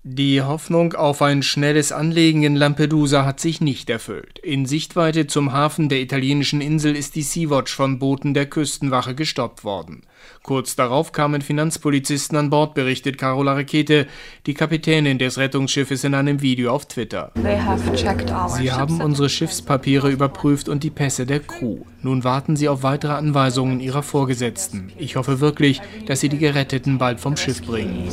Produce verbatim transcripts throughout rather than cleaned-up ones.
Die Hoffnung auf ein schnelles Anlegen in Lampedusa hat sich nicht erfüllt. In Sichtweite zum Hafen der italienischen Insel ist die Sea-Watch von Booten der Küstenwache gestoppt worden. Kurz darauf kamen Finanzpolizisten an Bord, berichtet Carola Rackete, die Kapitänin des Rettungsschiffes in einem Video auf Twitter. Sie haben unsere Schiffspapiere überprüft und die Pässe der Crew. Nun warten sie auf weitere Anweisungen ihrer Vorgesetzten. Ich hoffe wirklich, dass sie die Geretteten bald vom Schiff bringen.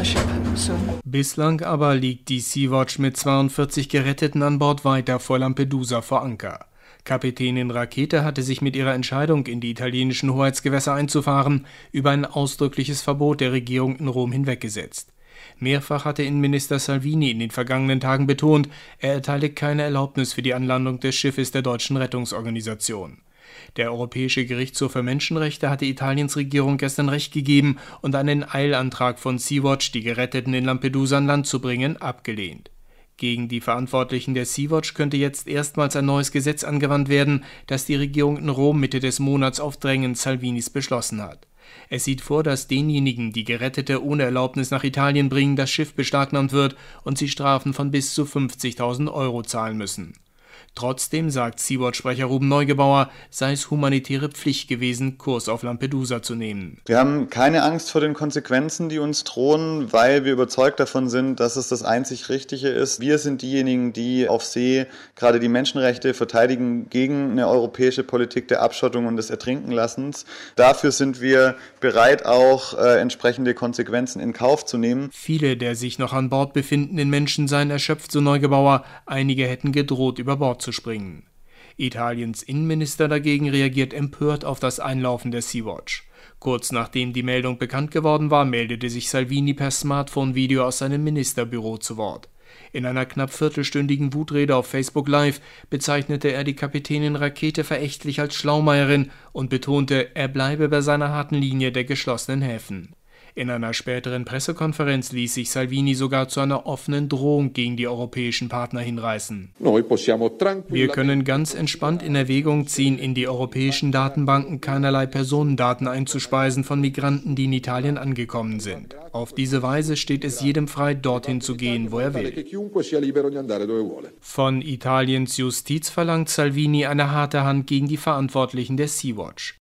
Bislang aber liegt die Sea-Watch mit zweiundvierzig Geretteten an Bord weiter vor Lampedusa vor Anker. Kapitänin Rackete hatte sich mit ihrer Entscheidung, in die italienischen Hoheitsgewässer einzufahren, über ein ausdrückliches Verbot der Regierung in Rom hinweggesetzt. Mehrfach hatte Innenminister Salvini in den vergangenen Tagen betont, er erteile keine Erlaubnis für die Anlandung des Schiffes der deutschen Rettungsorganisation. Der Europäische Gerichtshof für Menschenrechte hatte Italiens Regierung gestern Recht gegeben und einen Eilantrag von Sea-Watch, die Geretteten in Lampedusa an Land zu bringen, abgelehnt. Gegen die Verantwortlichen der Sea-Watch könnte jetzt erstmals ein neues Gesetz angewandt werden, das die Regierung in Rom Mitte des Monats auf Drängen Salvinis beschlossen hat. Es sieht vor, dass denjenigen, die Gerettete ohne Erlaubnis nach Italien bringen, das Schiff beschlagnahmt wird und sie Strafen von bis zu fünfzigtausend Euro zahlen müssen. Trotzdem, sagt Sea-Watch-Sprecher Ruben Neugebauer, sei es humanitäre Pflicht gewesen, Kurs auf Lampedusa zu nehmen. Wir haben keine Angst vor den Konsequenzen, die uns drohen, weil wir überzeugt davon sind, dass es das einzig Richtige ist. Wir sind diejenigen, die auf See gerade die Menschenrechte verteidigen gegen eine europäische Politik der Abschottung und des Ertrinkenlassens. Dafür sind wir bereit, auch äh, entsprechende Konsequenzen in Kauf zu nehmen. Viele der sich noch an Bord befindenden Menschen seien erschöpft, so Neugebauer. Einige hätten gedroht, über Bord zu springen. Italiens Innenminister dagegen reagiert empört auf das Einlaufen der Sea-Watch. Kurz nachdem die Meldung bekannt geworden war, meldete sich Salvini per Smartphone-Video aus seinem Ministerbüro zu Wort. In einer knapp viertelstündigen Wutrede auf Facebook Live bezeichnete er die Kapitänin Rackete verächtlich als Schlaumeierin und betonte, er bleibe bei seiner harten Linie der geschlossenen Häfen. In einer späteren Pressekonferenz ließ sich Salvini sogar zu einer offenen Drohung gegen die europäischen Partner hinreißen. Wir können ganz entspannt in Erwägung ziehen, in die europäischen Datenbanken keinerlei Personendaten einzuspeisen von Migranten, die in Italien angekommen sind. Auf diese Weise steht es jedem frei, dorthin zu gehen, wo er will. Von Italiens Justiz verlangt Salvini eine harte Hand gegen die Verantwortlichen der Sea-Watch.